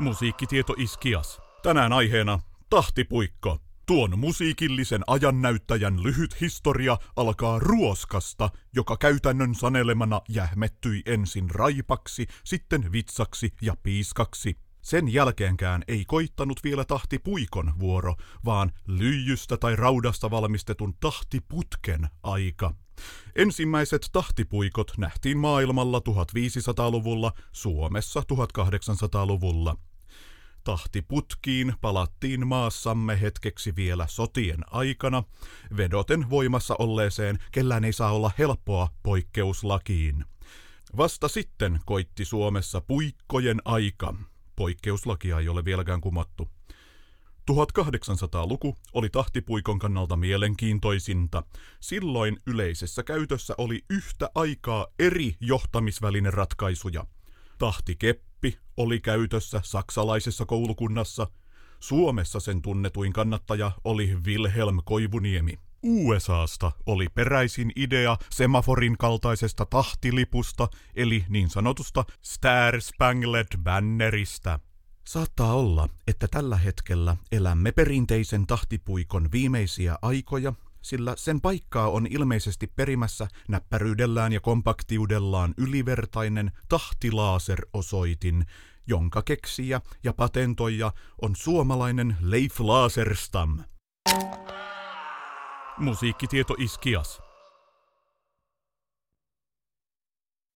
Musiikkitieto Iskias. Tänään aiheena tahtipuikko. Tuon musiikillisen ajannäyttäjän lyhyt historia alkaa ruoskasta, joka käytännön sanelemana jähmettyi ensin raipaksi, sitten vitsaksi ja piiskaksi. Sen jälkeenkään ei koittanut vielä tahtipuikon vuoro, vaan lyijystä tai raudasta valmistetun tahtiputken aika. Ensimmäiset tahtipuikot nähtiin maailmalla 1500-luvulla, Suomessa 1800-luvulla. Tahtiputkiin palattiin maassamme hetkeksi vielä sotien aikana, vedoten voimassa olleeseen kellään ei saa olla helppoa poikkeuslakiin. Vasta sitten koitti Suomessa puikkojen aika. Poikkeuslakia ei ole vieläkään kumottu. 1800-luku oli tahtipuikon kannalta mielenkiintoisinta. Silloin yleisessä käytössä oli yhtä aikaa eri johtamisvälineratkaisuja. Tahtikeppi oli käytössä saksalaisessa koulukunnassa. Suomessa sen tunnetuin kannattaja oli Wilhelm Koivuniemi. USAsta oli peräisin idea semaforin kaltaisesta tahtilipusta, eli niin sanotusta Star Spangled Bannerista. Saattaa olla, että tällä hetkellä elämme perinteisen tahtipuikon viimeisiä aikoja, sillä sen paikkaa on ilmeisesti perimässä näppäryydellään ja kompaktiudellaan ylivertainen tahtilaaserosoitin, jonka keksijä ja patentoija on suomalainen Leif Laserstam. Musiikkitieto Iskias.